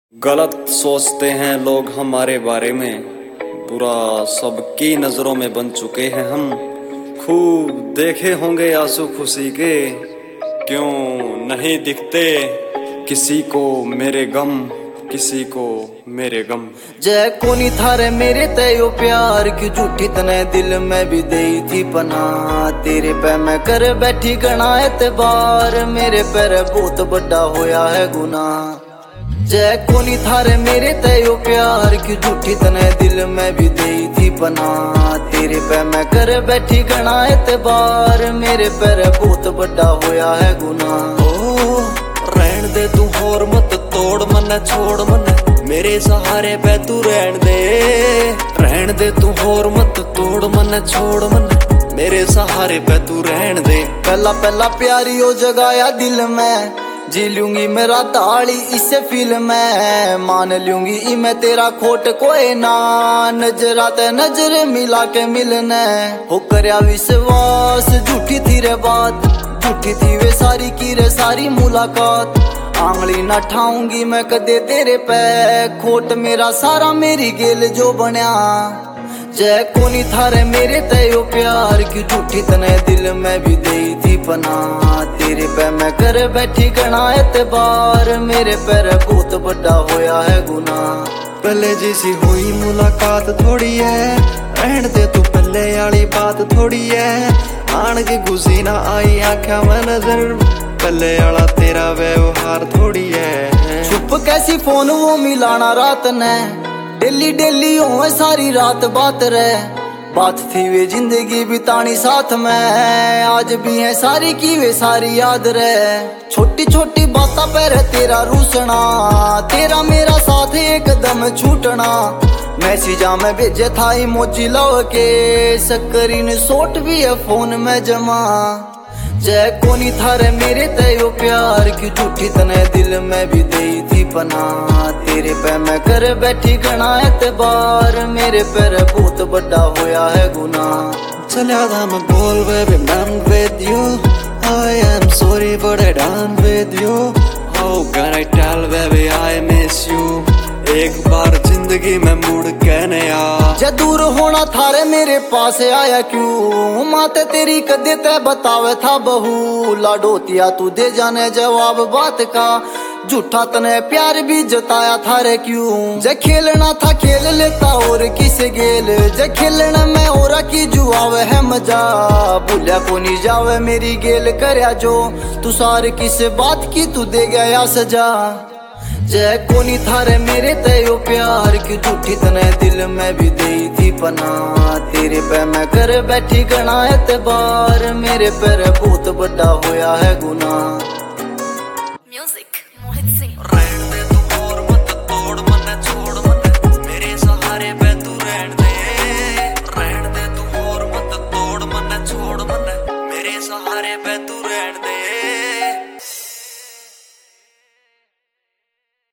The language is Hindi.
गलत सोचते हैं लोग हमारे बारे में, बुरा सबकी नजरों में बन चुके हैं हम। खूब देखे होंगे आंसू खुशी के, क्यों नहीं दिखते किसी को मेरे गम, किसी को मेरे गम। जय कोनी थारे मेरे तयो प्यार की झूठी तने दिल में भी दई थी पना। तेरे पे मैं कर बैठी गणा एतबार, मेरे पैर बहुत बड़ा होया है गुनाह। जय कोनी थारे मेरे तयो प्यार की झूठी तने दिल में भी दई थी पना। तेरे पे मैं कर बैठी गणा एतबार, मेरे पैर बहुत बड़ा होया है गुनाह। ओ रहन दे तू होर मत तोड़ मन, छोड़ मन मेरे सहारे पे तू रहन दे। रहन दे तू होर मत तोड़ मन, छोड़ मन मेरे सहारे पे तू रहन दे। पहला पहला प्यारी हो जगाया दिल में, जी लूंगी मेरा ताली इसे फील में। मान लूंगी मैं तेरा खोट कोई ना, नजरा ते नजर मिला के मिलने। हो करया विश्वास झूठी थी रे बात, झूठी थी वे सारी की रे सारी मुलाकात। आंगली ना ठाऊंगी मैं कदे तेरे पे, खोट मेरा सारा मेरी गेल जो बनया। जय कोनी थारे मेरे तयो प्यार की झूठी तने दिल में भी दई थी पना। तेरे पे मैं कर बैठी गणा एतबार, मेरे पैर बहुत बड़ा होया है गुनाह। पहले जैसी हुई मुलाकात थोड़ी है, रहन दे तू पहले वाली बात थोड़ी है। आन के गुस्सी ना आई आँखा में नजर, पहले वाला तेरा व्यवहार थोड़ी है। चुप कैसी फोन वो मिलाना रात ने, डेली डेली हो सारी रात बात रे। बात थी वे जिंदगी बितानी साथ में, आज भी है सारी की वे सारी याद रे। छोटी छोटी बातों पर तेरा रूसना, तेरा मेरा साथ एकदम छूटना। मैसेजा में भेजे था इमोजी लव के, स्क्रीन शॉट भी है फोन में जमा। जय कोनी थारे मेरे तयो प्यार की झूठी तने दिल में भी दई थी पना। तेरे पे मैं कर बैठी गणा एतबार, मेरे पैर बहुत बड़ा होया है गुनाह। चलिया था मैं बोल baby I'm with you, I am sorry but I done with you। How can I tell baby I miss you, एक बार जिंदगी में मुड़ के नया। जे दूर होना थारे मेरे पास आया क्यों, माते तेरी कदे ते बतावे था बहू। लाडोतिया तू दे जाने जवाब बात का, झूठा तने प्यार भी जताया थारे क्यों। जे खेलना था खेल लेता और किसे गेल, जे खेलना में और की जुआवे है मजा। भूलिया को नहीं जावे मेरी गेल करया जो, तू सारे किस बात की तू दे गया सजा। जय कोनी थारे मेरे तयो प्यार की झूठी तने दिल में भी दई थी पना। तेरे पे मैं कर बैठी गणा एतबार, मेरे पैर बहुत बड़ा होया है गुनाह। Music, Mohit Singh।